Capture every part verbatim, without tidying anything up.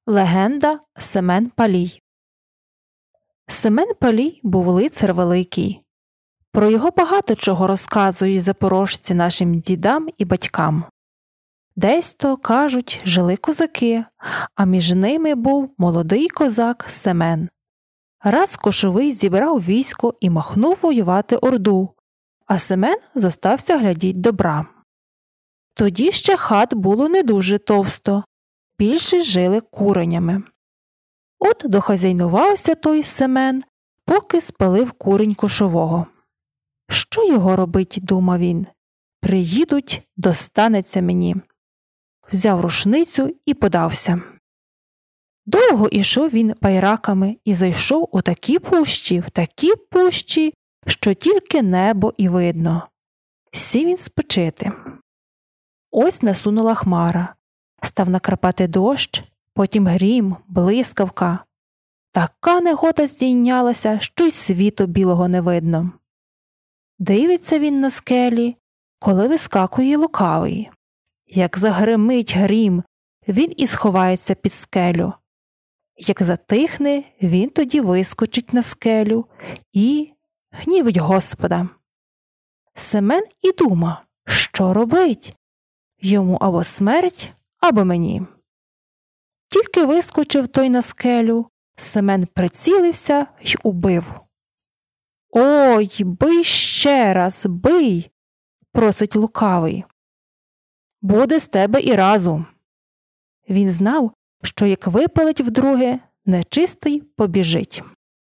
Легенда Семен Палій. Семен Палій був лицар великий. Про його багато чого розказують запорожці нашим дідам і батькам. Десь то, кажуть, жили козаки, а між ними був молодий козак Семен. Раз Кошовий зібрав військо і махнув воювати Орду, а Семен зостався глядіть добра. Тоді ще хат було не дуже товсто, більше жили куренями. От дохазяйнувався той Семен, поки спалив курень Кошового. Що його робить, думав він? Приїдуть, достанеться мені. Взяв рушницю і подався. Довго ішов він байраками і зайшов у такі пущі, в такі пущі, що тільки небо і видно. Сів він спочити. Ось насунула хмара. Став накрапати дощ, потім грім, блискавка. Така негода здійнялася, що й світу білого не видно. Дивиться він на скелі, коли вискакує лукавий. Як загримить грім, він і сховається під скелю. Як затихне, він тоді вискочить на скелю і гнівить Господа. Семен і дума, що робить? Йому або смерть, або мені. Тільки вискочив той на скелю, Семен прицілився й убив. «Ой, бий ще раз, бий!» – просить лукавий. «Буде з тебе і разу». Він знав, що як випалить вдруге, нечистий побіжить.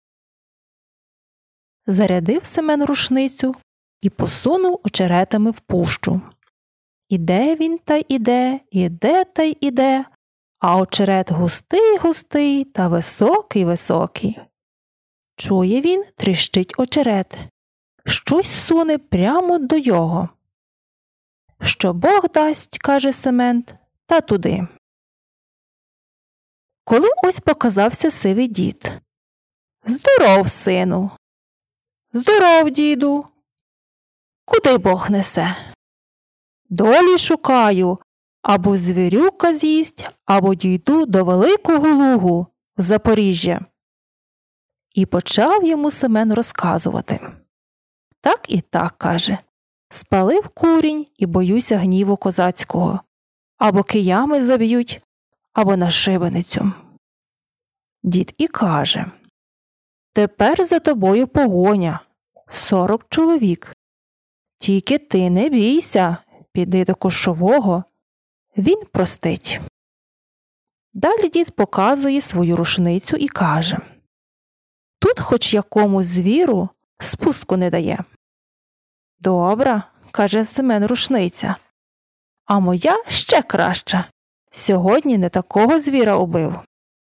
Зарядив Семен рушницю і посунув очеретами в пущу. Іде він та іде, іде та й іде, а очерет густий-густий та високий-високий. Чує він, тріщить очерет. Щось суне прямо до його. «Що Бог дасть, – каже Семен, – та туди». Коли ось показався сивий дід. «Здоров, сину!» «Здоров, діду!» «Куди Бог несе?» «Долі шукаю, або звірюка з'їсть, або дійду до Великого Лугу в Запоріжжя». І почав йому Семен розказувати. «Так і так, – каже, – спалив курінь і боюся гніву козацького. Або киями заб'ють, або на шибеницю». Дід і каже: «Тепер за тобою погоня, сорок чоловік. Тільки ти не бійся, піди до Кошового, він простить». Далі дід показує свою рушницю і каже: «Тут хоч якомусь звіру спуску не дає». «Добра, – каже Семен рушниця, – а моя ще краща. Сьогодні не такого звіра убив».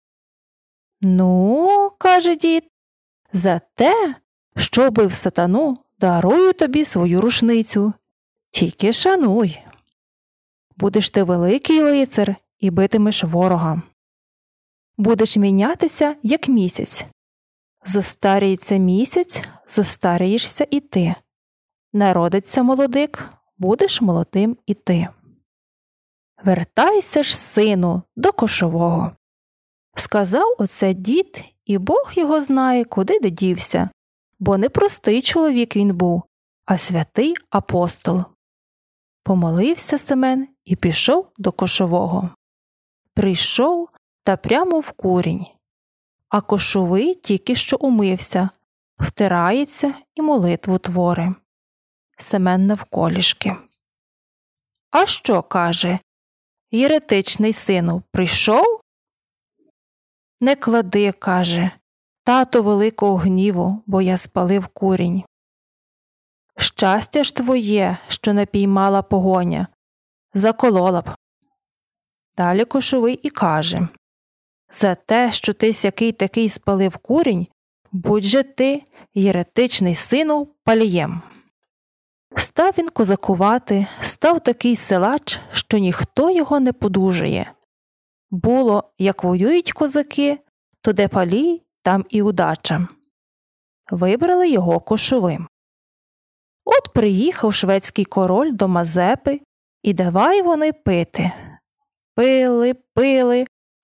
«Ну, – каже дід, – за те, що убив сатану, дарую тобі свою рушницю. Тільки шануй. Будеш ти великий лицар і битимеш ворога. Будеш мінятися, як місяць. Зостаріється місяць, зостарієшся і ти. Народиться молодик, будеш молодим і ти. Вертайся ж, сину, до Кошового». Сказав оце дід, і Бог його знає, куди де дівся, бо не простий чоловік він був, а святий апостол. Помолився Семен і пішов до Кошового. Прийшов та прямо в курінь. А Кошовий тільки що умився, втирається і молитву творить. Семен навколішки. «А що, – каже, – єретичний сину, прийшов?» «Не клади, – каже, – тато великого гніву, бо я спалив курінь». «Щастя ж твоє, що не піймала погоня, заколола б». Далі Кошовий і каже: «За те, що ти сякий такий спалив курінь, будь же ти, єретичний сину, палієм». Став він козакувати, став такий силач, що ніхто його не подужає. Було, як воюють козаки, то де палій, там і удача. Вибрали його Кошовим. От приїхав шведський король до Мазепи, і давай вони пити. Пили, пили,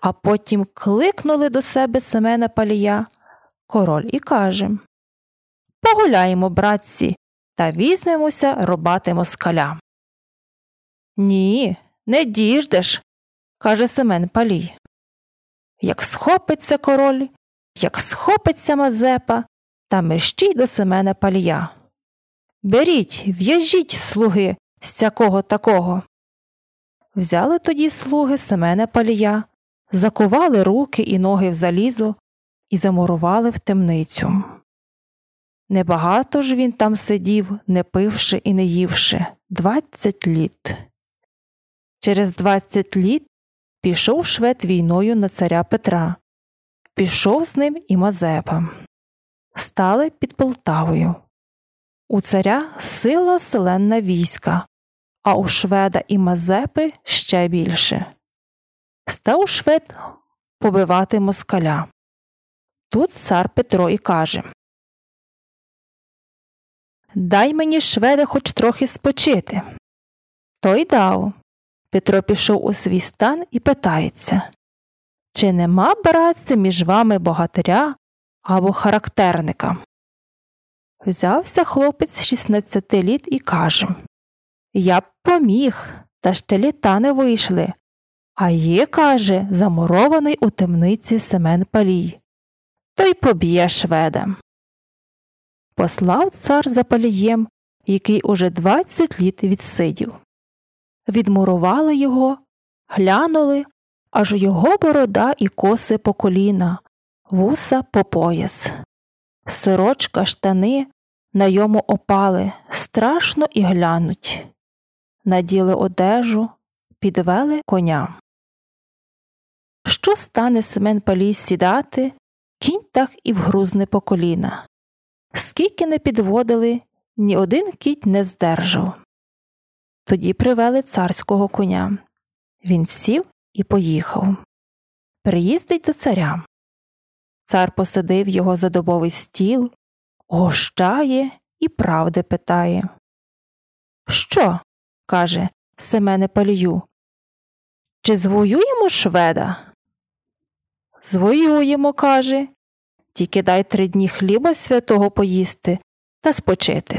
А потім кликнули до себе Семена Палія, король і каже: «Погуляємо, братці, та візьмемося рубати москаля». «Ні, не діждеш», – каже Семен Палій. Як схопиться король, як схопиться Мазепа, та мерщій до Семена Палія: «Беріть, в'яжіть, слуги, сякого такого». Взяли тоді слуги Семена Палія, закували руки і ноги в залізо і замурували в темницю. Небагато ж він там сидів, не пивши і не ївши, двадцять літ. Через двадцять літ пішов швед війною на царя Петра. Пішов з ним і Мазепа. Стали під Полтавою. У царя сила селенна війська, а у шведа і Мазепи ще більше. Став швед побивати москаля. Тут цар Петро і каже: «Дай мені, шведе, хоч трохи спочити». Той дав. Петро пішов у свій стан і питається: «Чи нема, братці, між вами богатиря або характерника?» Взявся хлопець шістнадцяти літ і каже: «Я б поміг, та ще літа не вийшли. А є, каже, замурований у темниці Семен Палій. Той поб'є шведа». Послав цар за Палієм, який уже двадцять літ відсидів. Відмурували його, глянули, аж його борода і коси по коліна, вуса по пояс. Сорочка, штани на йому опали, страшно і глянуть. Наділи одежу, підвели коня. Що стане Семен Палій сідати, кінь так і вгрузне по коліна. Скільки не підводили, ні один кінь не здержав. Тоді привели царського коня. Він сів і поїхав. Приїздить до царя. Цар посадив його за дубовий стіл, гощає і правди питає. «Що?» – каже Семене Палію. «Чи звоюємо шведа?» «Звоюємо», – каже. «Тільки дай три дні хліба святого поїсти та спочити».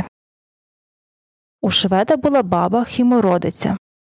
У шведа була баба Хімородиця.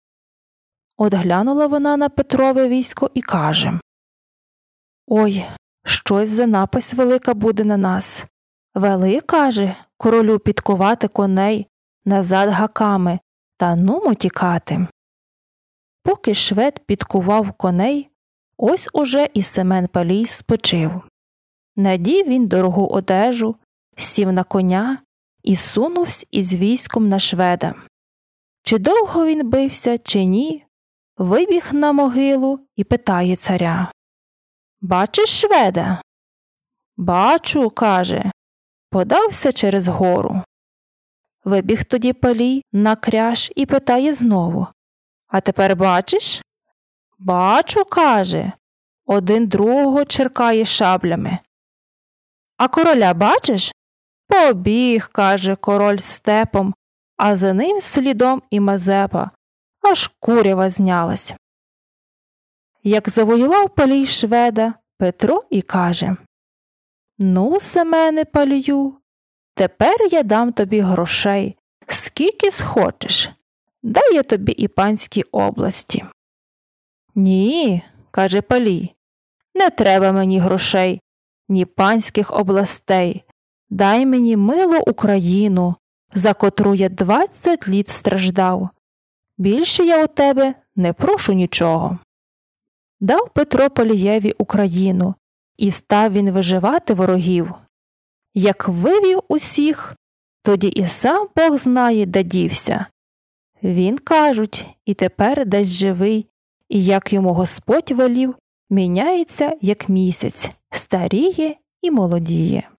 От глянула вона на Петрове військо і каже: «Ой, щось за напасть велика буде на нас. Вели, каже, королю підкувати коней назад гаками та нумо тікати». Поки швед підкував коней, ось уже і Семен Палій спочив. Надів він дорогу одежу, сів на коня і сунувсь із військом на шведа. Чи довго він бився, чи ні, вибіг на могилу і питає царя: «Бачиш шведа?» «Бачу», – каже, подався через гору. Вибіг тоді Палій на кряж і питає знову: «А тепер бачиш?» «Бачу», – каже, один другого черкає шаблями. «А короля бачиш?» «Побіг», – каже, король степом, а за ним слідом і Мазепа, аж курява знялась. Як завоював Палій шведа, Петро і каже: «Ну, Семене Палію, тепер я дам тобі грошей, скільки схочеш, дай я тобі і панські області». «Ні», – каже Палій, «не треба мені грошей, ні панських областей, дай мені милу Україну, за котру я двадцять літ страждав. Більше я у тебе не прошу нічого». Дав Петро Палієві Україну, і став він виживати ворогів. Як вивів усіх, тоді і сам Бог знає, де дівся. Він, кажуть, і тепер десь живий, і як йому Господь велів, міняється, як місяць, старіє і молодіє.